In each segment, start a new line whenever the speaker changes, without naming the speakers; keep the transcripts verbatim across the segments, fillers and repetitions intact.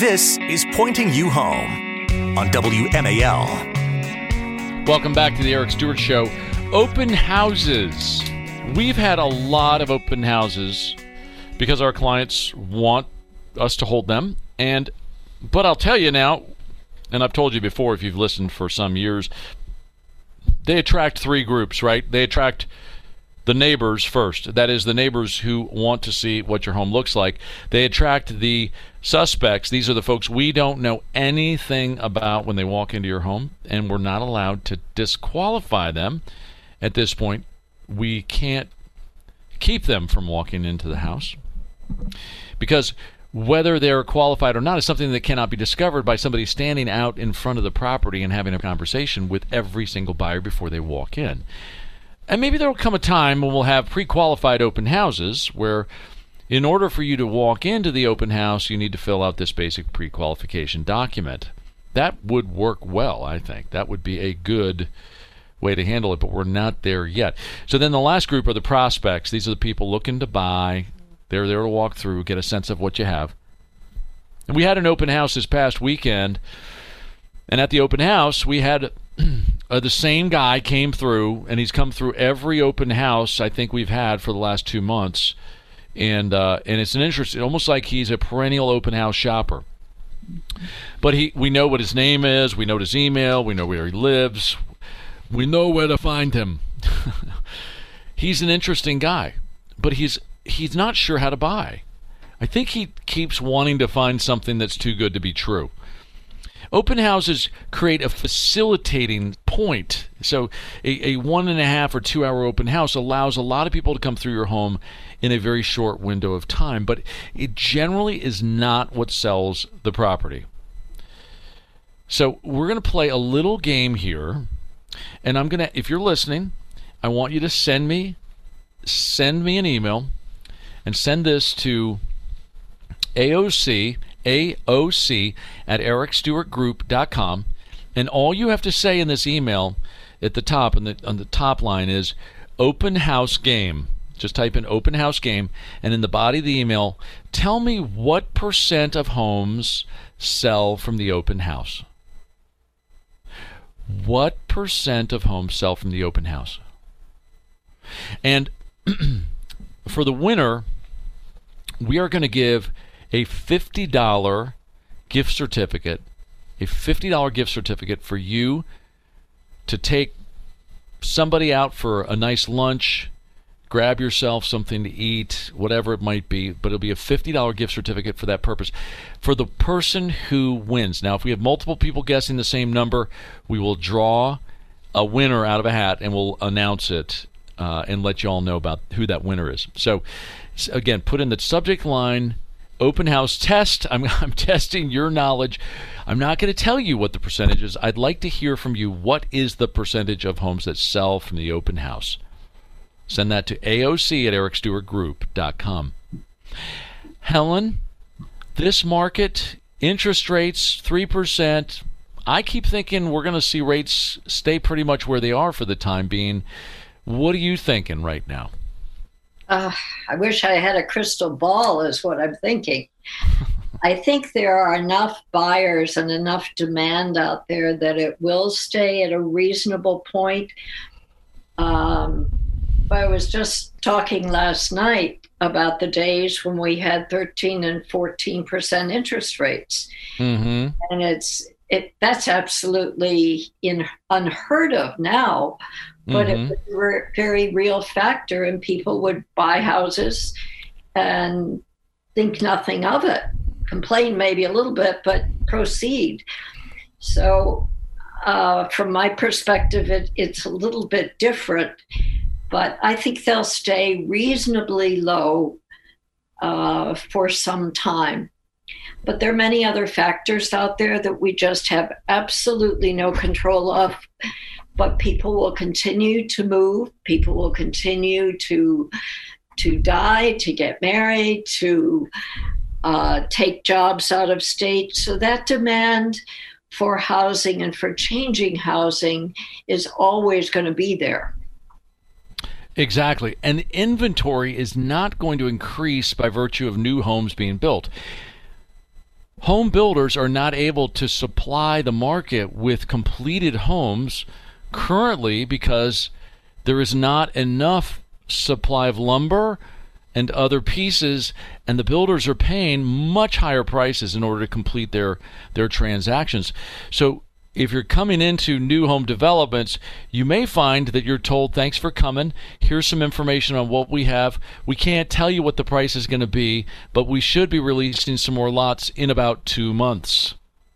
This is Pointing You Home on W M A L.
Welcome back to the Eric Stewart Show. Open houses. We've had a lot of open houses because our clients want us to hold them. And but I'll tell you now, and I've told you before if you've listened for some years, they attract three groups, right? They attract the neighbors first. That is, the neighbors who want to see what your home looks like. They attract the suspects. These are the folks we don't know anything about when they walk into your home, and we're not allowed to disqualify them. At this point, we can't keep them from walking into the house because whether they're qualified or not is something that cannot be discovered by somebody standing out in front of the property and having a conversation with every single buyer before they walk in. And maybe there will come a time when we'll have pre-qualified open houses where in order for you to walk into the open house, you need to fill out this basic pre-qualification document. That would work well, I think. That would be a good way to handle it, but we're not there yet. So then the last group are the prospects. These are the people looking to buy. They're there to walk through, get a sense of what you have. And we had an open house this past weekend, and at the open house, we had uh, the same guy came through, and he's come through every open house I think we've had for the last two months. And uh, and it's an interesting, almost like he's a perennial open house shopper. But he, we know what his name is, we know his email, we know where he lives, we know where to find him. He's an interesting guy, but he's he's not sure how to buy. I think he keeps wanting to find something that's too good to be true. Open houses create a facilitating point. So a, a one and a half or two hour open house allows a lot of people to come through your home in a very short window of time, but it generally is not what sells the property. So we're going to play a little game here, and I'm going to, if you're listening, I want you to send me, send me an email, and send this to A O C, A O C at eric stewart group dot com, and all you have to say in this email at the top, on the, on the top line is open house game. Just type in open house game, and in the body of the email, tell me what percent of homes sell from the open house. What percent of homes sell from the open house? And for the winner, we are going to give a fifty dollars gift certificate, a fifty dollars gift certificate for you to take somebody out for a nice lunch, grab yourself something to eat, whatever it might be, but it'll be a fifty dollars gift certificate for that purpose, for the person who wins. Now, if we have multiple people guessing the same number, we will draw a winner out of a hat, and we'll announce it uh, and let you all know about who that winner is. So, again, put in the subject line, open house test. I'm, I'm testing your knowledge. I'm not going to tell you what the percentage is. I'd like to hear from you. What is the percentage of homes that sell from the open house? Send that to A O C at eric stewart group dot com. Helen, this market, interest rates, three percent. I keep thinking we're going to see rates stay pretty much where they are for the time being. What are you thinking right now?
Uh, I wish I had a crystal ball is what I'm thinking. I think there are enough buyers and enough demand out there that it will stay at a reasonable point. Um, I was just talking last night about the days when we had thirteen and fourteen percent interest rates. Mm-hmm. And it's it that's absolutely in, unheard of now. But mm-hmm. it was a very real factor, and people would buy houses and think nothing of it, complain maybe a little bit, but proceed. So uh, from my perspective, it, it's a little bit different, but I think they'll stay reasonably low uh, for some time. But there are many other factors out there that we just have absolutely no control of. But people will continue to move. People will continue to to die, to get married, to uh, take jobs out of state. So that demand for housing and for changing housing is always going to be there.
Exactly. And inventory is not going to increase by virtue of new homes being built. home builders are not able to supply the market with completed homes currently because there is not enough supply of lumber and other pieces, and the builders are paying much higher prices in order to complete their their transactions. So if you're coming into new home developments, you may find that you're told, thanks for coming, here's some information on what we have. We can't tell you what the price is going to be, but we should be releasing some more lots in about two months.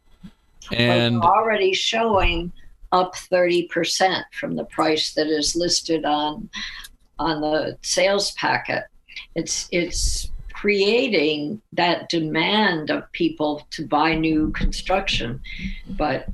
And
we're already showing up thirty percent from the price that is listed on on the sales packet. It's it's creating that demand of people to buy new construction, but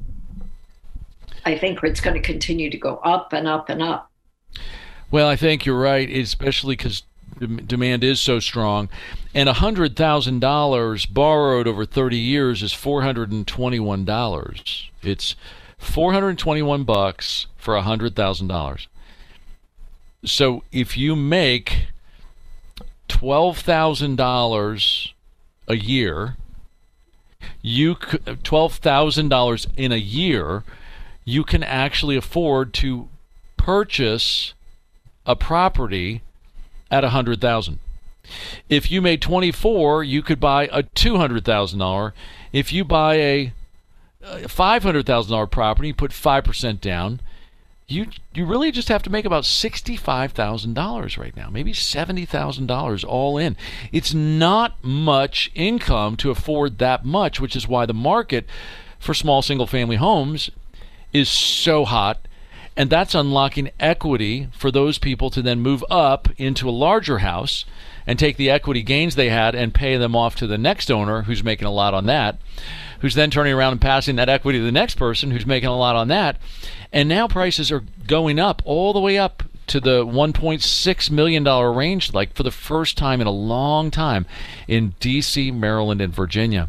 I think it's going to continue to go up and up and up.
Well, I think you're right, especially because demand is so strong. And one hundred thousand dollars borrowed over thirty years is four hundred twenty-one dollars. It's four hundred twenty-one bucks for one hundred thousand dollars. So if you make twelve thousand dollars a year, you could, twelve thousand dollars in a year, you can actually afford to purchase a property at one hundred thousand dollars. If you made twenty-four, you could buy a two hundred thousand dollars. If you buy a five hundred thousand dollars property, you put five percent down, you you really just have to make about sixty-five thousand dollars right now, maybe seventy thousand dollars all in. It's not much income to afford that much, which is why the market for small single-family homes is so hot, and that's unlocking equity for those people to then move up into a larger house and take the equity gains they had and pay them off to the next owner who's making a lot on that, who's then turning around and passing that equity to the next person who's making a lot on that. And now prices are going up all the way up to the one point six million dollars range, like for the first time in a long time in D C, Maryland, and Virginia.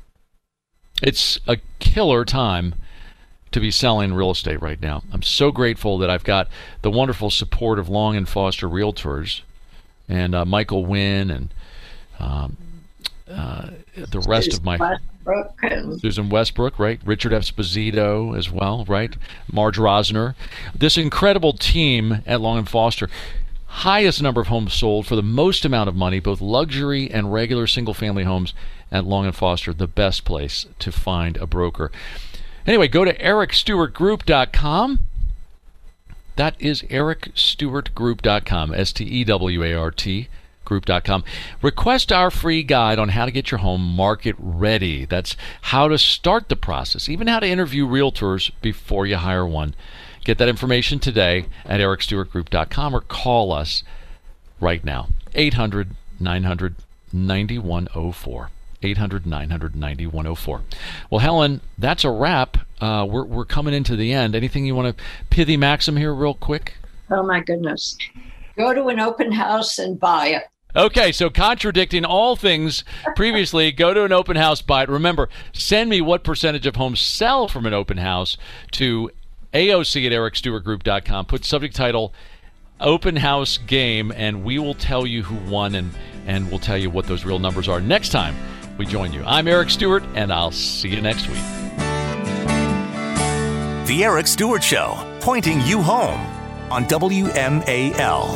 It's a killer time to be selling real estate right now. I'm so grateful that I've got the wonderful support of Long and Foster Realtors and uh, Michael Wynn and um, uh, the rest of my...
Westbrook and...
Susan Westbrook, right? Richard Esposito as well, right? Marge Rosner. This incredible team at Long and Foster. Highest number of homes sold for the most amount of money, both luxury and regular single-family homes at Long and Foster. The best place to find a broker. Anyway, go to eric stewart group dot com. That is eric stewart group dot com, S T E W A R T, group dot com. Request our free guide on how to get your home market ready. That's how to start the process, even how to interview realtors before you hire one. Get that information today at eric stewart group dot com or call us right now, eight hundred, nine hundred, ninety-one oh four. eight hundred, nine hundred, ninety-one oh four. Well, Helen, that's a wrap. Uh, we're we're coming into the end. Anything you want to pithy maxim here real quick?
Oh, my goodness. Go to an open house and buy it.
Okay, so contradicting all things previously, go to an open house, buy it. Remember, send me what percentage of homes sell from an open house to A O C at eric stewart group dot com. Put subject title Open House Game, and we will tell you who won, and, and we'll tell you what those real numbers are next time we join you. I'm Eric Stewart, and I'll see you next week.
The Eric Stewart Show, pointing you home on W M A L.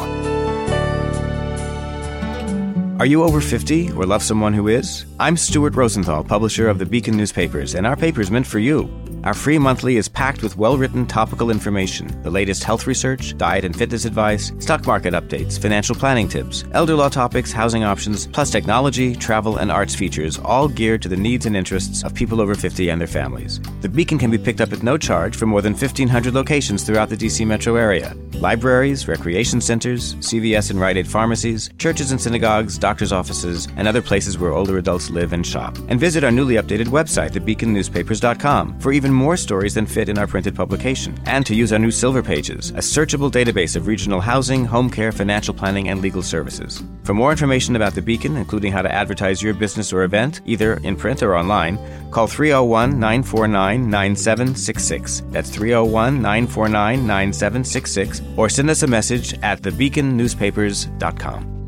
Are you over fifty or love someone who is? I'm Stuart Rosenthal, publisher of the Beacon newspapers, and our paper's meant for you. Our free monthly is packed with well-written topical information, the latest health research, diet and fitness advice, stock market updates, financial planning tips, elder law topics, housing options, plus technology, travel, and arts features, all geared to the needs and interests of people over fifty and their families. The Beacon can be picked up at no charge from more than fifteen hundred locations throughout the D C metro area. Libraries, recreation centers, C V S and Rite Aid pharmacies, churches and synagogues, doctors' offices, and other places where older adults live and shop. And visit our newly updated website, the beacon newspapers dot com, for even more stories than fit in our printed publication, and to use our new Silver Pages, a searchable database of regional housing, home care, financial planning, and legal services. For more information about the Beacon, including how to advertise your business or event, either in print or online, call three oh one, nine four nine, nine seven six six. That's three oh one, nine four nine, nine seven six six, or send us a message at the beacon newspapers dot com.